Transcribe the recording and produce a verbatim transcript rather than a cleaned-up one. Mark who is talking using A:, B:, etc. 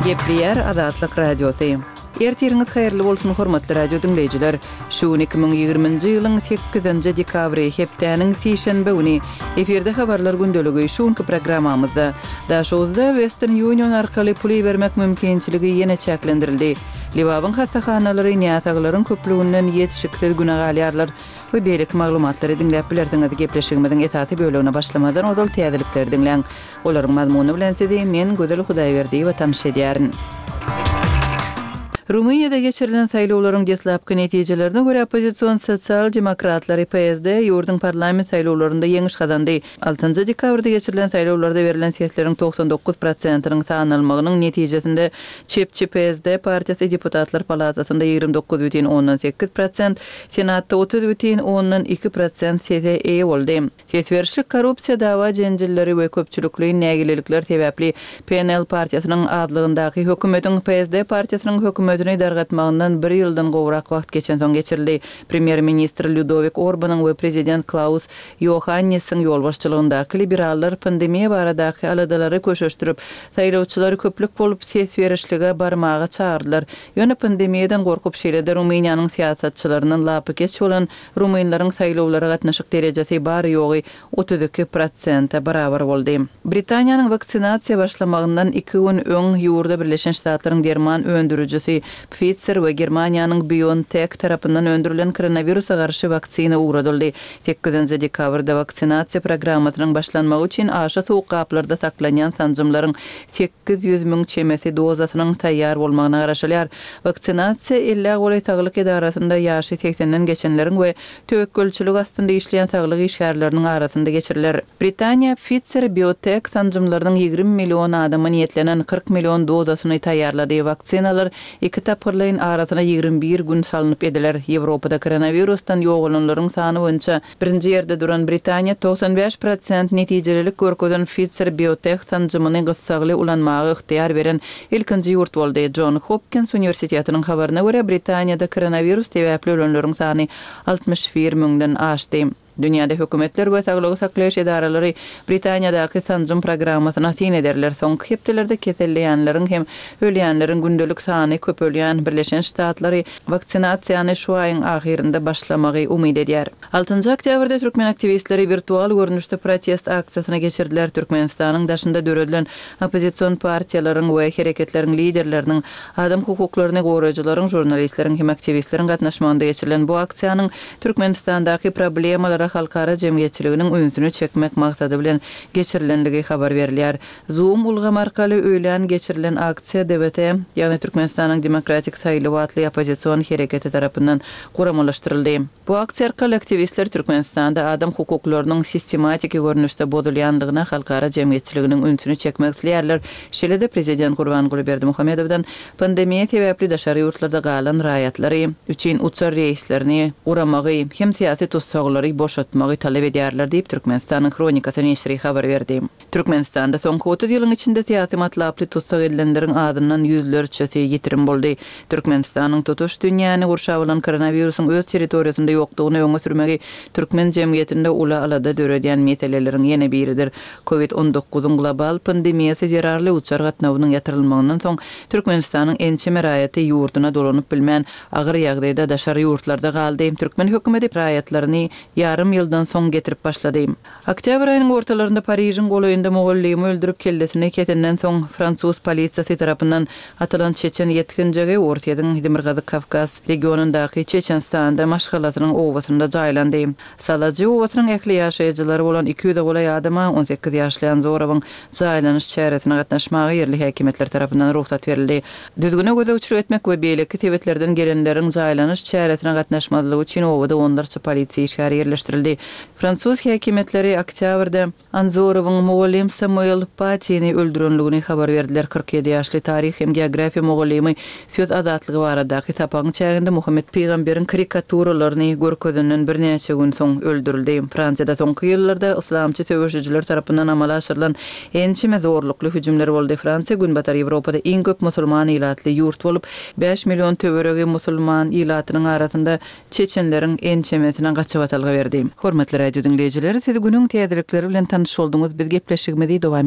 A: Gepliyer Azatlyk Radiosu. Ertiriňiz haýyrly bolsun hormatly radio dinleýijiler. Şu iki ming ýygrymynjy ýylyň sekizinji dekabry hepdeniň tişenbe güni eferde habarlar gündöligi şuňky programmamyzda daşozda Western Union arkaly pul bermek mümkinçiligi ýene çäklendirildi. Libabyň hastahanalary ýataglaryň köplüğinden ýetişikler günagalýarlar we beýlik maglumatlary dinläp bilerdiňiz. Gepleşigimiziň esasy bölügine başlamadan odal täzelikler dinleň. Olaryň mazmuny bilen sizi men Gözel Hudaýberdi we tanış edýärin. Rumyniýada geçirilen saýlawlaryň deslapky netijelerine görä opozisiýon sosial demokratlary P S D ýurdun parlament saýlawlarynda ýeňiş gazandy. altynjy dekabrda geçirilen saýlawlarda berilen sesleriň toksan dokuz prosentynyň sanalmagynyň netijesinde Çepçi P S D partiýasy deputatlar palatasynda ýygrimi dokuz бүтүн ондон sekiz prosent, senatda otuz бүтүn ондон iki prosent sese eýe boldy. Sesberişlik korrupsiýa dawa jenjilleri we köpçülikli nägilelikler sebäpli P N L partiýasynyň adlygyndaky hökümetiň P S D partiýasynyň hökümeti dargatmagyndan bir ýyldan gowrak wagt geçen soň geçirildi. Premier ministr Ludovik Orbanyň we prezident Klaus Johannes'in ýolbaşçylygyndaky liberallar pandemiýa baradaky aladalary köşeşdirip, saýlawçylary köplük bolup ses berişlige barmagy çağırdylar. Ýöne pandemiýadan gorkup şeýlede Rumyniýanyň siýasatçylarynyň lapy geç bolan rumynlaryň saýlawlara gatnaşyk derejesi bary ýogy otuz iki prosent barabar boldy. Britaniýanyň vaksinasiýa başlamagyndan iki gün öň ýurda Birleşen Ştatlaryň derman öndürüjisi Pfizer we Germaniýanyň BioNTech tarapyndan öndürilen koronawirusa garşy vaksina uğradyldy. sekizinji dekabrda vaksinasiýa programmasynyň başlanmagy üçin aşa soğuk kaplarda saklanýan sanjymlaryň sekiz ýüz miň çemesi dozasynyň taýýar bolmagyna garaşylýar. Vaksinasiýa illa golay taglyk edarasynda ýaşy seksenden geçenleriň we töwekkülçilik astynda işleýän taglyk işgärleriniň arasynda geçiriler. Britaniýa Pfizer BioNTech sanjymlarynyň ýygrimi million adama niýetlenen kırk million dozasyny taýýarlady. Vaksinalar iki tapyrlaryň arasyna ýygrimi bir gün salynıp ediler. Ýewropada koronavirusdan ýoğulanlaryň sany boýunça birinji ýerde duran Britaniýa toksan beş prosent netijelik görkezen Pfizer BioNTech sanjymyny gyssagly ulanmagy yktyýar beren ilkinji ýurt boldy. Johns Hopkins Universitetining habaryna görä Britaniýada koronavirus sebäpli ölenleriň sany altmış bir miňden aşdy. Dünyada hökümetler we saglygy saklaýyş edaralary Britaniýadaky sanjym programmasyna tin ederler. Soňky hepdelerde keselleýänleriň hem ölýänleriň gündelik sany köpölýän Birleşen Ştatlary vaksinasiýany şu aýyň ahyrynda başlamagy umyt edýär. altynjy oktýabrda türkmen aktivistleri virtual görnüşde protest aksiýasyna geçirdiler. Türkmenistanyň daşynda döredilen opozisiýon partiýalaryň we hereketleriň liderleriniň, adam hukuklaryny goraýjylaryň, jurnalistleriň hem aktivistleriň gatnaşmagynda geçirilen bu aksiýanyň Türkmenistandaky problemlara halkara jemgyýetçiliginiň öňsüne çekmek maksady bilen geçirilenligi habar berilýär. Zoom ulgam arkaly öýlen geçirilen aksiýa D B T, ýani Türkmenistanyň demokratik saýlawatly opozisiýon hereketi tarapyndan guramalaşdyryldy. Bu aksiýa arkaly aktivistler Türkmenistanda adam hukuklarynyň sistematik görnüşde bodulýandygyna halkara jemgyýetçiliginiň öňsüne çekmek isleýärler. Şeýle prezident Gurbanguly Berdimuhamedowdan pandemiýa sebäpli daşary ýurtlarda galan raýatlary üçin uçar reislerini uramagy hem siýasy tutsaglary boşatmagy talep edýärler diýip Türkmenistanyň kronikasy näşri habar berdi. Türkmenistanda soňky otuz ýylyň içinde siýasy matlaply tutsag edilenleriň adyndan ýüzlerçesi ýetirim boldy. Türkmenistanyň tutuş dünýäni gurşap alan koronawirusyň öz territoriýasynda ýokdugyny öňe sürmegi türkmen jemgyýetinde ula alada döredýän meseleleriň ýene biridir. covid on dokuzyň global pandemiýasy zararly uçar gatnawynyň ýatyrylmagyndan soň Türkmenistanyň ençeme raýaty ýurduna dolanyp bilmän agyr ýagdaýda daşary ýurtlarda galdy. Türkmen hökümeti raýatlaryny yarım ýyldan soň getirip başlady. Oktyabr aýynyň ortalarynda Parijiň golaýynda mogollimy öldürip keldesine ketenden soň Fransuz polisiýasy tarapyndan atylan çeçen ýetkinjigi Ortaýadyň Demirgazy Kavkaz regionundaky Çeçenstanda maşgalasynyň owasynda jaýlandy. Salaji owasynyň ekli ýaşaýjylary bolan iki ýüz golay adama on sekiz ýaşly Anzorowyň jaýlanyş çäresine gatnaşmagy ýerli häkimetler tarapyndan ruhsat berildi. Düzgüne göze uçurup etmek we beýleki tebetlerden gelenleriň jaýlanyş çäresine gatnaşmadylygy üçin owada onlarça polisiýa işgär yerleştirildi. Fransuz häkimetleri oktýabrda Anzorowyň mogollym Samuel Patyni öldürenligini habar berdiler. kırk ýedi ýaşly tarih hem geografiýa mogollimy söz azatlygy baradaky sapaň çäginde Muhammed Peýgamberiň karikaturalarını görkezenden bir näçe gün soň öldürildi. Fransiyada soňky ýyllarda islamçy töweşijiler tarapyndan amala aşyrylan ençime zorlukly hüjümler boldy. Fransiýa günbatar Ýewropada iň köp musulman ýylatly ýurt bolup beş million töweregi musulman ýylatynyň arasynda çeçenleriň ençemesinden gaçyp atalgy berdi. Hormatly radio dinleyijileri, siz günüň täzelikleri bilen tanyş boldunuz. Biz gepleşigimizi dowam